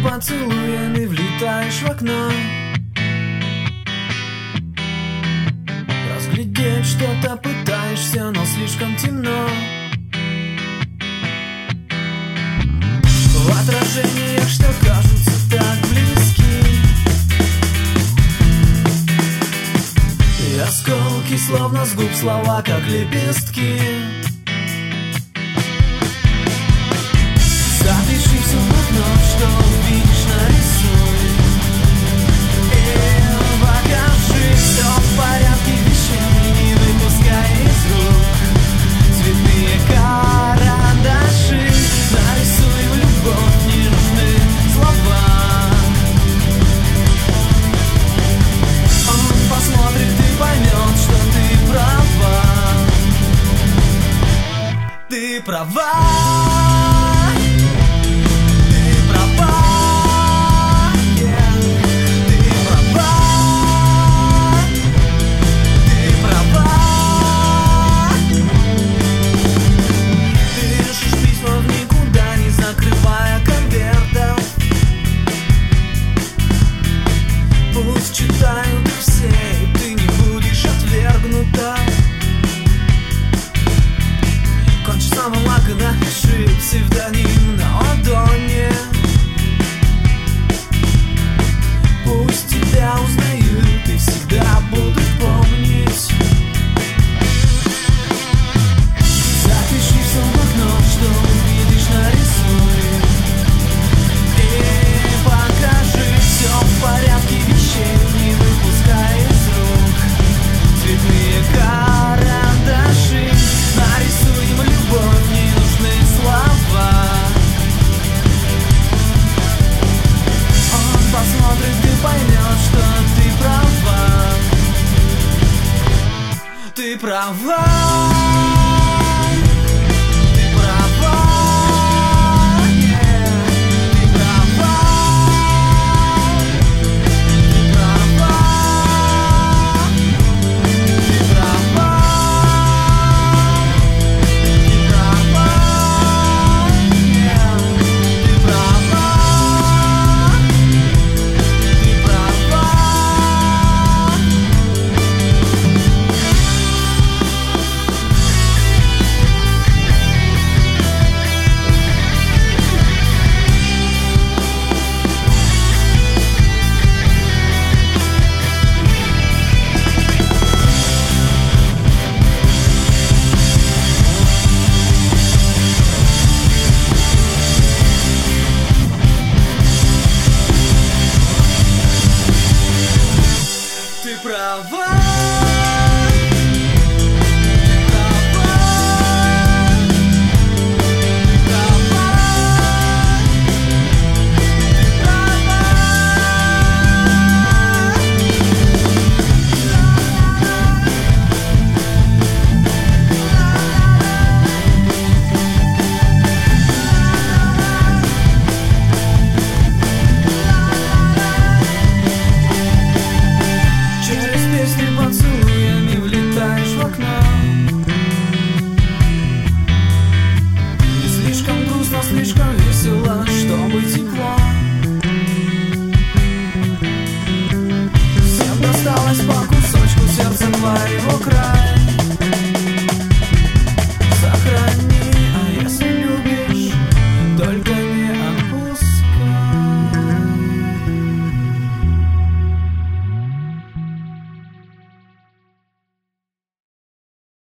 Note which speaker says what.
Speaker 1: поцелуями влетаешь в окно. Разглядеть что-то пытаешься, но слишком темно. В отражениях, что кажутся так близки, и осколки, словно с губ слова, как лепестки. Запиши все вновь, что увидишь, нарисуй. И покажи, все в порядке вещей, не выпускай из рук цветные карандаши. Нарисуй в любовь, не нужны слова. Он посмотрит и поймет, что ты права. Ты права. Читают все, и ты не будешь отвергнута. Кончи самым лак и напиши псевдоним на ладони. Пусть тебя узнают и всегда будут помнить. Запиши все в блокнот, что увидишь, нарисуй. И покажи, все в порядке вещей, не выпускай из рук цветные карандаши. Нарисуй им любовь, не нужны слова. Он посмотрит и поймет, что ты права. Ты права.